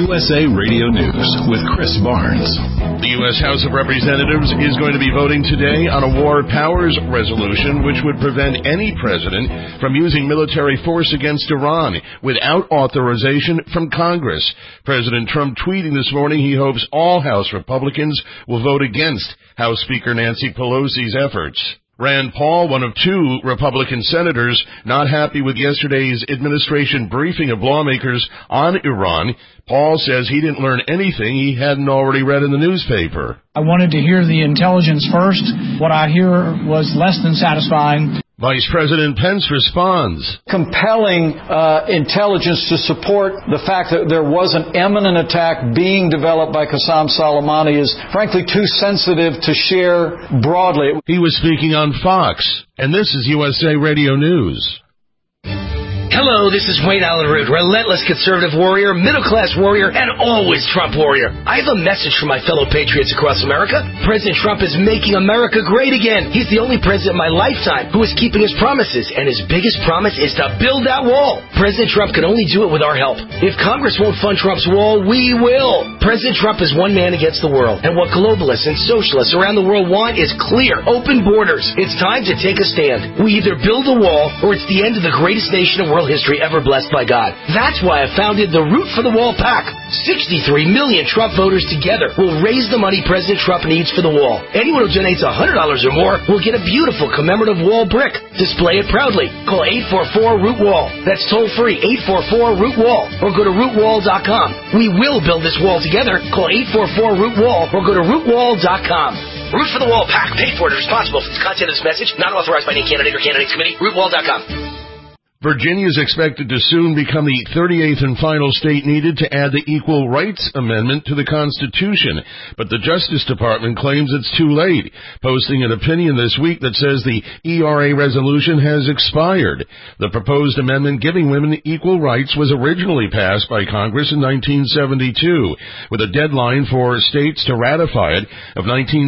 USA Radio News with Chris Barnes. The U.S. House of Representatives is going to be voting today on a war powers resolution which would prevent any president from using military force against Iran without authorization from Congress. President Trump tweeting this morning he hopes all House Republicans will vote against House Speaker Nancy Pelosi's efforts. Rand Paul, one of two Republican senators not happy with yesterday's administration briefing of lawmakers on Iran, Paul says he didn't learn anything he hadn't already read in the newspaper. I wanted to hear the intelligence first. What I hear was less than satisfying. Vice President Pence responds. Compelling intelligence to support the fact that there was an imminent attack being developed by Qasem Soleimani is frankly too sensitive to share broadly. He was speaking on Fox, and this is USA Radio News. Hello, this is Wayne Allen Root, relentless conservative warrior, middle-class warrior, and always Trump warrior. I have a message for my fellow patriots across America. President Trump is making America great again. He's the only president in my lifetime who is keeping his promises, and his biggest promise is to build that wall. President Trump can only do it with our help. If Congress won't fund Trump's wall, we will. President Trump is one man against the world, and what globalists and socialists around the world want is clear, open borders. It's time to take a stand. We either build a wall, or it's the end of the greatest nation in world history ever blessed by God. That's why I founded the Root for the Wall PAC. 63 million Trump voters together will raise the money President Trump needs for the wall. Anyone who donates $100 or more will get a beautiful commemorative wall brick. Display it proudly. Call 844-ROOT-WALL. That's toll free, 844-ROOT-WALL, or go to rootwall.com. We will build this wall together. Call 844-ROOT-WALL or go to rootwall.com. Root for the Wall PAC, paid for and responsible for the content of this message, not authorized by any candidate or candidates committee. rootwall.com. Virginia is expected to soon become the 38th and final state needed to add the Equal Rights Amendment to the Constitution, but the Justice Department claims it's too late, posting an opinion this week that says the ERA resolution has expired. The proposed amendment giving women equal rights was originally passed by Congress in 1972, with a deadline for states to ratify it of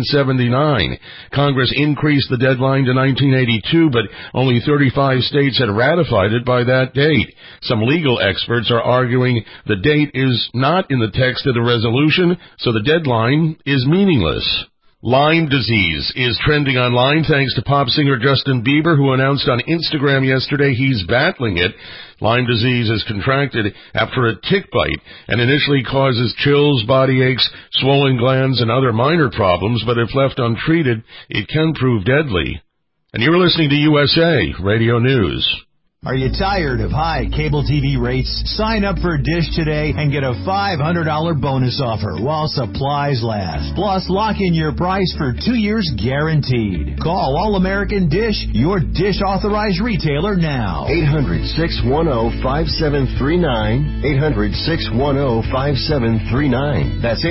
1979. Congress increased the deadline to 1982, but only 35 states had ratified it by that date. Some legal experts are arguing the date is not in the text of the resolution, so the deadline is meaningless. Lyme disease is trending online thanks to pop singer Justin Bieber, who announced on Instagram yesterday he's battling it. Lyme disease is contracted after a tick bite and initially causes chills, body aches, swollen glands, and other minor problems, but if left untreated, it can prove deadly. And you're listening to USA Radio News. Are you tired of high cable TV rates? Sign up for Dish today and get a $500 bonus offer while supplies last. Plus, lock in your price for 2 years guaranteed. Call All-American Dish, your Dish authorized retailer now. 800-610-5739. 800-610-5739. That's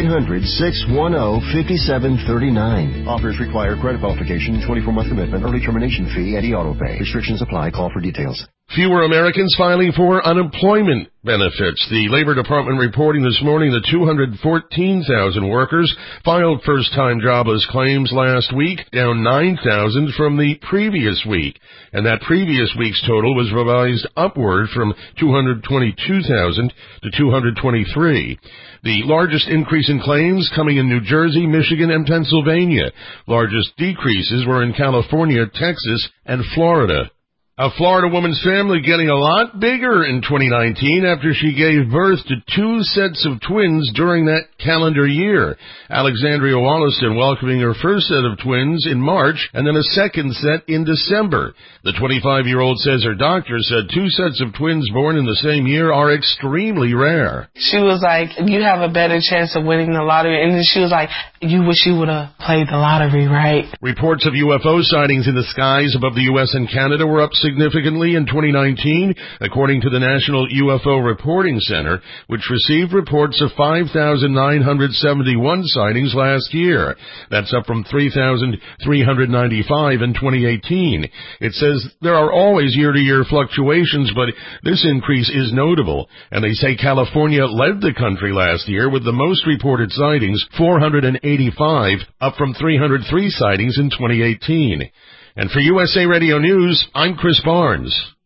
800-610-5739. Offers require credit qualification, 24-month commitment, early termination fee, and auto pay. Restrictions apply. Call for details. Fewer Americans filing for unemployment benefits. The Labor Department reporting this morning that 214,000 workers filed first-time jobless claims last week, down 9,000 from the previous week. And that previous week's total was revised upward from 222,000 to 223. The largest increase in claims coming in New Jersey, Michigan, and Pennsylvania. Largest decreases were in California, Texas, and Florida. A Florida woman's family getting a lot bigger in 2019 after she gave birth to 2 sets of twins during that calendar year. Alexandria Wollaston welcoming her first set of twins in March and then a second set in December. The 25-year-old says her doctor said 2 sets of twins born in the same year are extremely rare. She was like, you have a better chance of winning the lottery. And then she was like, you wish you would have played the lottery, right? Reports of UFO sightings in the skies above the U.S. and Canada were up significantly in 2019, according to the National UFO Reporting Center, which received reports of 5,971 sightings last year. That's up from 3,395 in 2018. It says there are always year-to-year fluctuations, but this increase is notable. And they say California led the country last year with the most reported sightings, 485, up from 303 sightings in 2018. And for USA Radio News, I'm Chris Barnes.